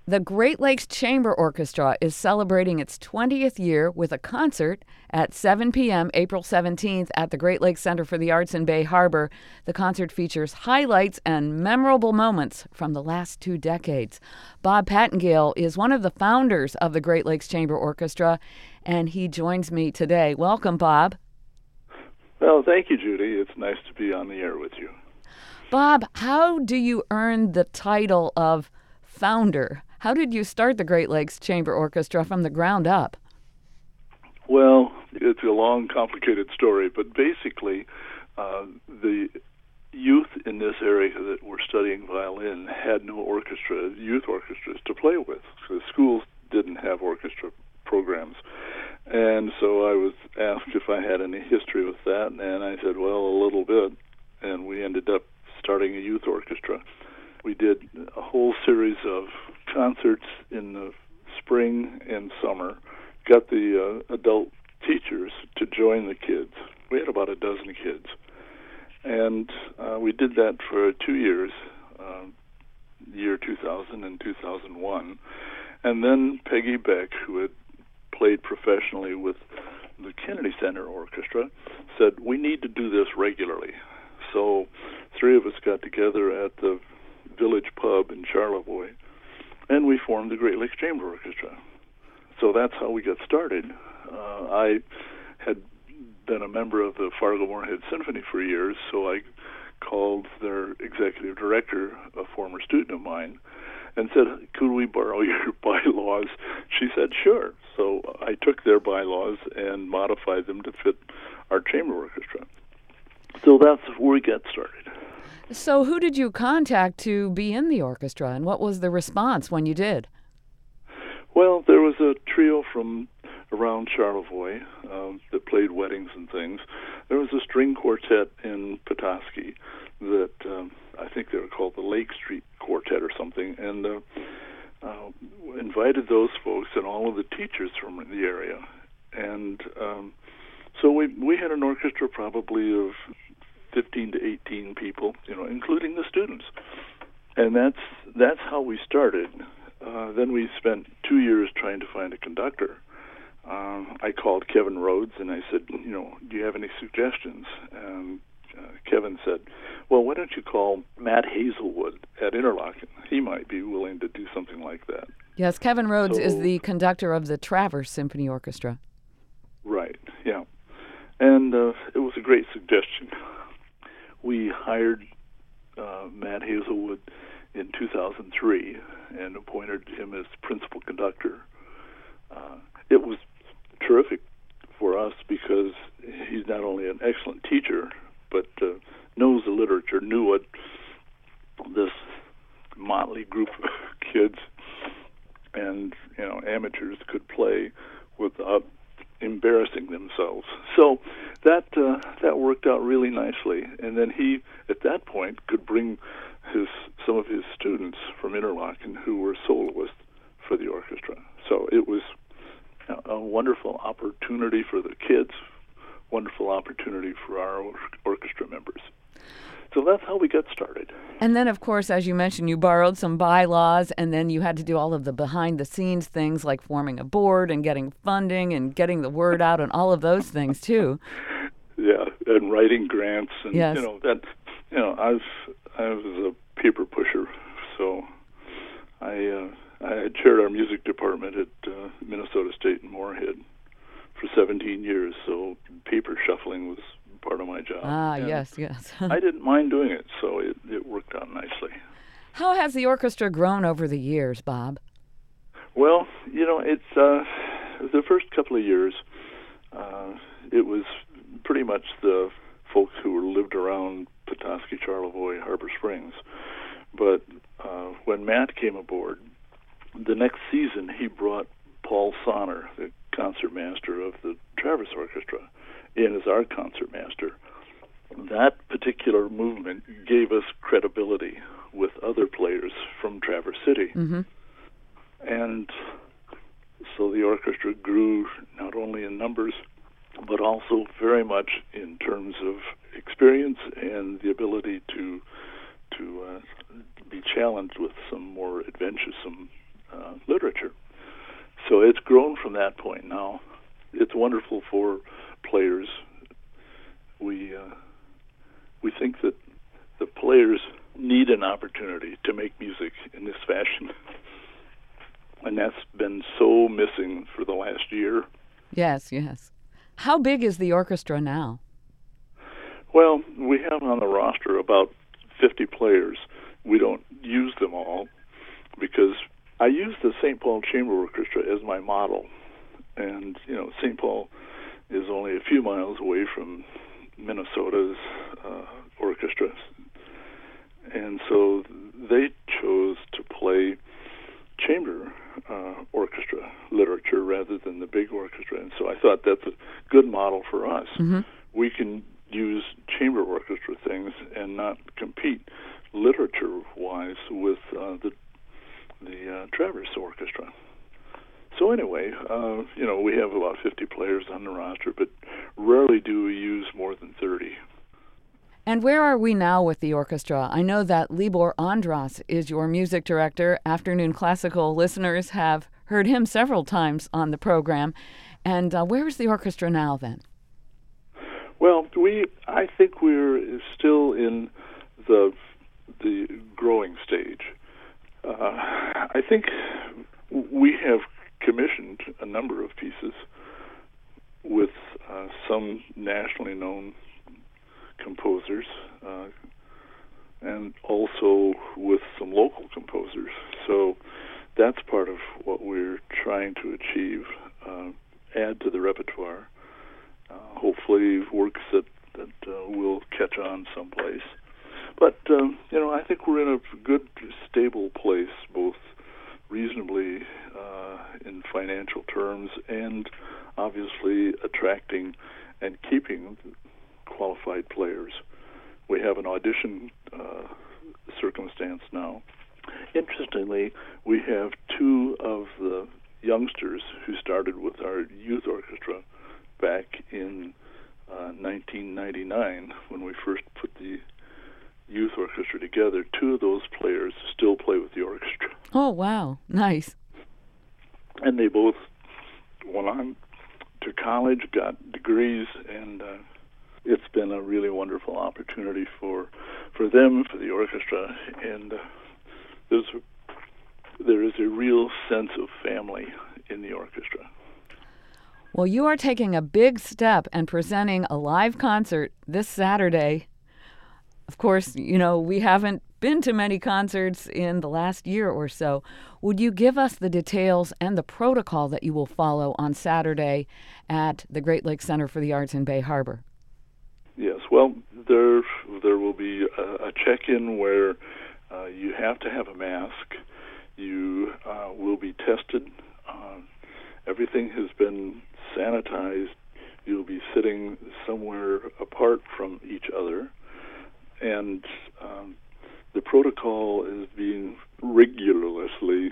The Great Lakes Chamber Orchestra is celebrating its 20th year with a concert at 7 p.m. April 17th at the Great Lakes Center for the Arts in Bay Harbor. The concert features highlights and memorable moments from the last 2 decades. Bob Pattengale is one of the founders of the Great Lakes Chamber Orchestra, and he joins me today. Welcome, Bob. Well, thank you, Judy. It's nice to be on the air with you. Bob, how do you earn the title of founder? How did you start the Great Lakes Chamber Orchestra from the ground up? Well, it's a long, complicated story, but basically, the youth in this area that were studying violin had no youth orchestras to play with. So the schools didn't have orchestra programs. And so I was asked if I had any history with that, and I said, well, a little bit. And we ended up starting a youth orchestra. We did a whole series of concerts in the spring and summer, got the adult teachers to join the kids. We had about a dozen kids. And we did that for 2 years, year 2000 and 2001. And then Peggy Beck, who had played professionally with the Kennedy Center Orchestra, said, we need to do this regularly. So 3 of us got together at the Village Pub in Charlevoix, and we formed the Great Lakes Chamber Orchestra. So that's how we got started. I had been a member of the Fargo-Moorhead Symphony for years, so I called their executive director, a former student of mine, and said, could we borrow your bylaws? She said, sure. So I took their bylaws and modified them to fit our chamber orchestra. So that's where we got started. So who did you contact to be in the orchestra, and what was the response when you did? Well, there was a trio from around Charlevoix that played weddings and things. There was a string quartet in Petoskey that I think they were called the Lake Street Quartet or something, and invited those folks and all of the teachers from the area. And so we had an orchestra probably of 15 to 18 people, including the students. And that's how we started. Then we spent 2 years trying to find a conductor. I called Kevin Rhodes and I said, do you have any suggestions? And Kevin said, well, why don't you call Matt Hazelwood at Interlochen? He might be willing to do something like that. Yes, Kevin Rhodes is the conductor of the Traverse Symphony Orchestra. Right, yeah. And it was a great suggestion. We hired Matt Hazelwood in 2003 and appointed him as principal conductor. It was terrific for us because he's not only an excellent teacher, but knows the literature, knew what this motley group of kids and amateurs could play without embarrassing themselves. So that worked out really nicely. And then he, at that point, could bring some of his students from Interlochen who were soloists for the orchestra. So it was a wonderful opportunity for the kids, wonderful opportunity for our orchestra members. So that's how we got started. And then, of course, as you mentioned, you borrowed some bylaws, and then you had to do all of the behind-the-scenes things like forming a board and getting funding and getting the word out and all of those things, too. Yeah, and writing grants. And, yes. I was a paper pusher, so I had chaired our music department at Minnesota State in Moorhead for 17 years, so paper shuffling was part of my job. And yes. I didn't mind doing it, so it worked out nicely. How has the orchestra grown over the years, Bob? Well, it's the first couple of years, it was pretty much the folks who lived around Petoskey, Charlevoix, Harbor Springs. But when Matt came aboard, the next season he brought Paul Sonner, the concertmaster of the Traverse Orchestra, in as our concertmaster. That particular movement gave us credibility with other players from Traverse City. Mm-hmm. And so the orchestra grew not only in numbers, but also very much in terms of experience and the ability to be challenged with some more adventuresome it's grown from that point now. It's wonderful for players. We think that the players need an opportunity to make music in this fashion. And that's been so missing for the last year. Yes. How big is the orchestra now? Well, we have on the roster about 50 players. We don't use them all because I use the St. Paul Chamber Orchestra as my model. And, St. Paul is only a few miles away from Minnesota's orchestra. And so they chose to play chamber orchestra literature rather than the big orchestra. And so I thought that's a good model for us. Mm-hmm. We can use chamber orchestra things and not compete literature-wise with the Traverse Orchestra. So anyway, we have about 50 players on the roster, but rarely do we use more than 30. And where are we now with the orchestra? I know that Libor Andras is your music director. Afternoon Classical listeners have heard him several times on the program. And where is the orchestra now then? Well, I think we're still in the growing stage. I think we have commissioned a number of pieces with some nationally known composers and also with some local composers. So that's part of what we're trying to achieve, add to the repertoire. Hopefully works that will catch on someplace. But, I think we're in a good, stable place, both reasonably in financial terms and obviously attracting and keeping qualified players. We have an audition circumstance now. Interestingly, we have two of the youngsters who started with our youth orchestra back in 1999 when we first put the youth orchestra together. Two of those players still play with the orchestra. Oh, wow. Nice. And they both went on to college, got degrees, and it's been a really wonderful opportunity for them, for the orchestra, and there is a real sense of family in the orchestra. Well, you are taking a big step and presenting a live concert this Saturday. Of course, we haven't been to many concerts in the last year or so. Would you give us the details and the protocol that you will follow on Saturday at the Great Lakes Center for the Arts in Bay Harbor? Yes, well, there will be a check-in where you have to have a mask. You will be tested. Everything has been sanitized. You'll be sitting somewhere apart from each other. And the protocol is being rigorously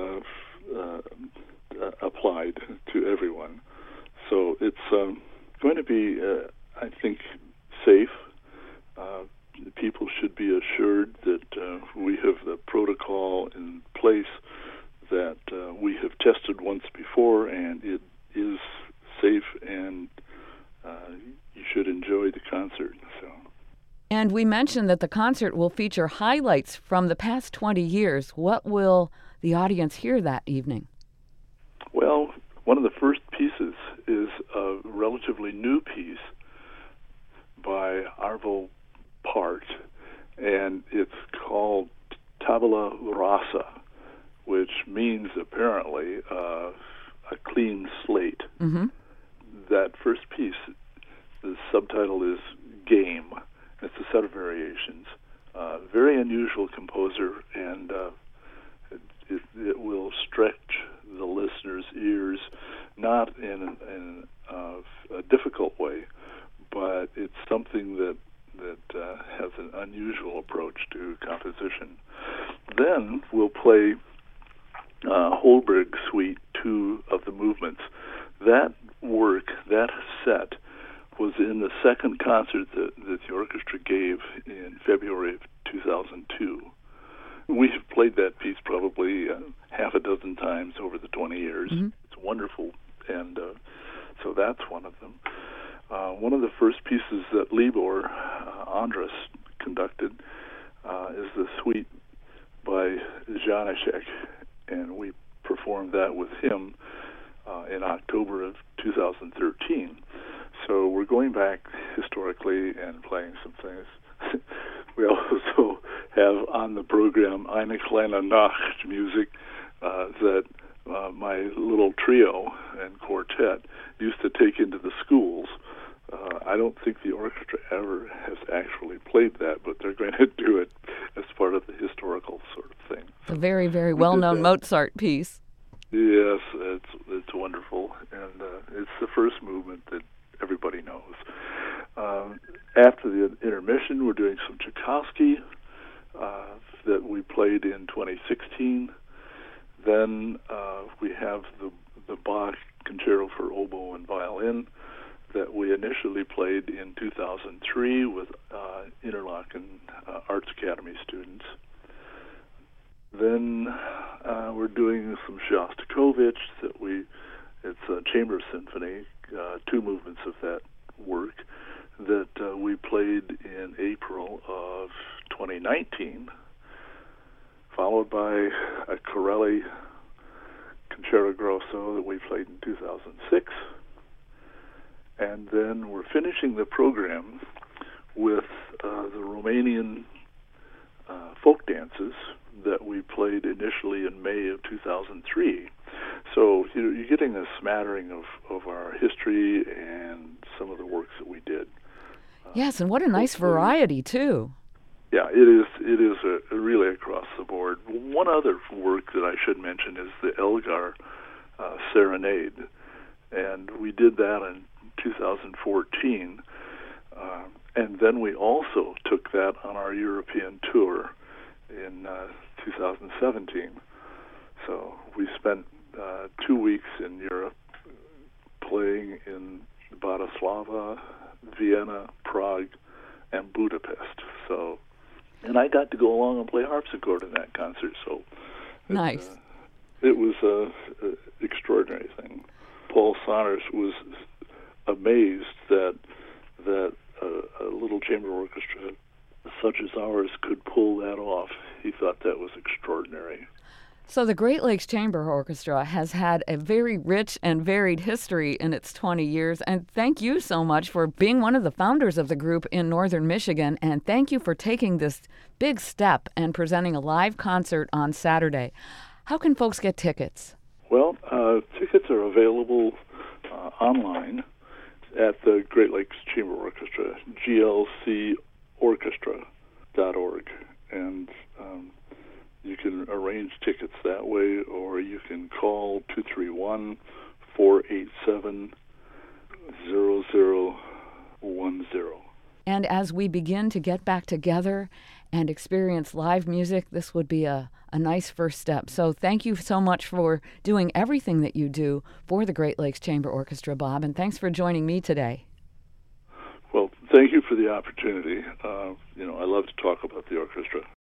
applied to everyone. So it's going to be, I think, safe. People should be assured that we have the protocol in place, that we have tested once before, and it is safe, and you should enjoy the concert. So. And we mentioned that the concert will feature highlights from the past 20 years. What will the audience hear that evening? Well, one of the first pieces is a relatively new piece by Arvo Pärt, and it's called Tabula Rasa, which means apparently a clean slate. Mm-hmm. That first piece, the subtitle is Game. It's a set of variations. Very unusual composer, and it will stretch the listener's ears, not in a difficult way, but it's something that has an unusual approach to composition. Then we'll play Holberg Suite 2 of the movements. That work, that set, was in the second concert that the orchestra gave in February of 2002. We have played that piece probably half a dozen times over the 20 years. Mm-hmm. It's wonderful, and so that's one of them. One of the first pieces that Libor Andrus conducted is the suite by Janáček, and we performed that with him in October of 2013. So we're going back historically and playing some things. We also have on the program Eine kleine Nacht music that my little trio and quartet used to take into the schools. I don't think the orchestra ever has actually played that, but they're going to do it as part of the historical sort of thing. It's a very, very well-known Mozart piece. Yes, it's wonderful, and it's the first movement that everybody knows. After the intermission, we're doing some Tchaikovsky that we played in 2016. Then we have the Bach Concerto for Oboe and Violin that we initially played in 2003 with Interlaken Arts Academy students. Then we're doing some Shostakovich it's a chamber symphony, 2 movements of that work that we played in April of 2019, followed by a Corelli Concerto Grosso that we played in 2006. And then we're finishing the program with the Romanian folk dances that we played initially in May of 2003. So you're getting a smattering of our history and some of the works that we did. Yes, and what a nice variety, too. Yeah, it is really across the board. One other work that I should mention is the Elgar Serenade, and we did that in 2014, and then we also took that on our European tour in 2017. So we spent 2 weeks in Europe playing in Bratislava, Vienna, Prague, and Budapest. So, and I got to go along and play harpsichord in that concert. So, nice. It was an extraordinary thing. Paul Saunders was amazed that a little chamber orchestra such as ours could pull that off. He thought that was extraordinary. So the Great Lakes Chamber Orchestra has had a very rich and varied history in its 20 years, and thank you so much for being one of the founders of the group in northern Michigan, and thank you for taking this big step and presenting a live concert on Saturday. How can folks get tickets? Well, tickets are available online at the Great Lakes Chamber Orchestra, glcorchestra.org, and you can arrange tickets that way, or you can call 231-487-0010. And as we begin to get back together and experience live music, this would be a nice first step. So thank you so much for doing everything that you do for the Great Lakes Chamber Orchestra, Bob, and thanks for joining me today. Well, thank you for the opportunity. I love to talk about the orchestra.